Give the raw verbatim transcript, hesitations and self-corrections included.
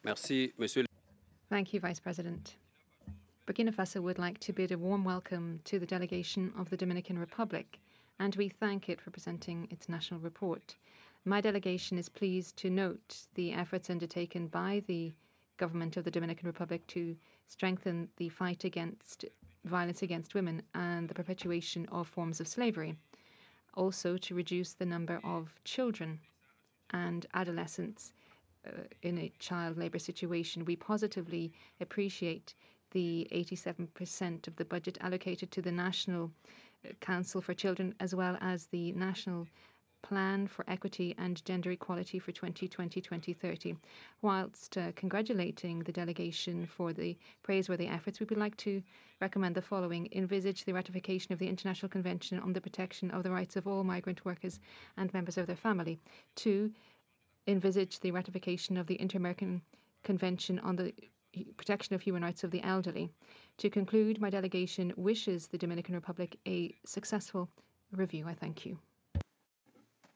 Merci, Monsieur. Thank you, Vice President. Burkina Faso would like to bid a warm welcome to the delegation of the Dominican Republic, and we thank it for presenting its national report. My delegation is pleased to note the efforts undertaken by the government of the Dominican Republic to strengthen the fight against violence against women and the perpetuation of forms of slavery, also to reduce the number of children and adolescents uh, in a child labour situation. We positively appreciate the eighty-seven percent of the budget allocated to the National Council for Children, as well as the National Plan for Equity and Gender Equality for twenty twenty to twenty thirty. Whilst uh, congratulating the delegation for the praiseworthy efforts, we would like to recommend the following. Envisage the ratification of the International Convention on the Protection of the Rights of All Migrant Workers and Members of their Family. Two, envisage the ratification of the Inter-American Convention on the Protection of Human Rights of the Elderly. To conclude, my delegation wishes the Dominican Republic a successful review. I thank you.